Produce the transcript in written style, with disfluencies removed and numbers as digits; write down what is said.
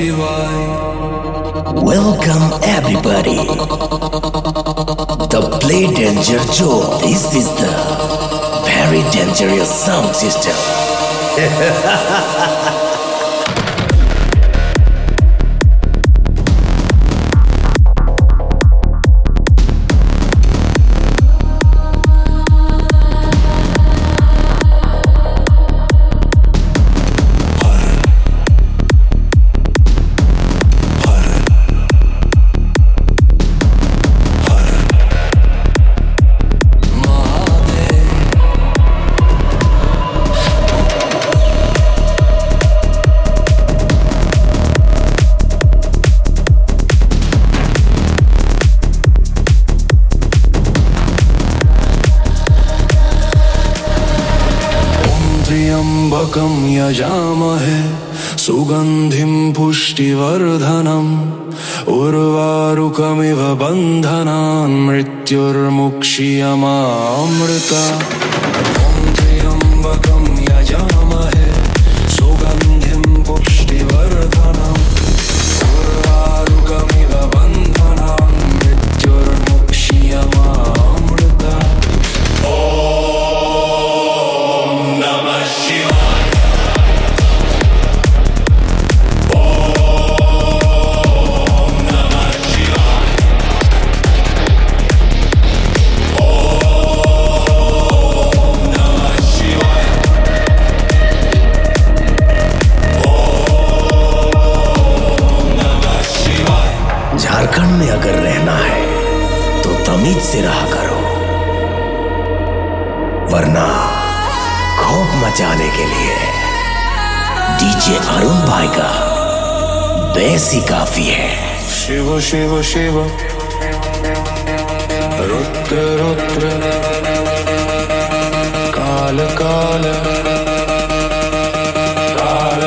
Welcome everybody. The Play Danger Zone. This is the very dangerous sound system. त्र्यम्बकं यजामहे सुगन्धिं पुष्टिवर्धनम् उर्वारुकमिव बन्धनान् मृत्युर्मुक्षीयमामृता ॐ त्र्यम्बकं यजामहे सुगन्धिं पुष्टिवर्धनम् उर्वारुकमिव बन्धनान् मृत्युर्मुक्षीयमामृता झारखंड में अगर रहना है तो तमीज से रहा करो, वरना खौफ मचाने के लिए डीजे अरुण भाई का बेस ही काफी है। शिव शिव शिव रुद्र रुद्र काल काल काल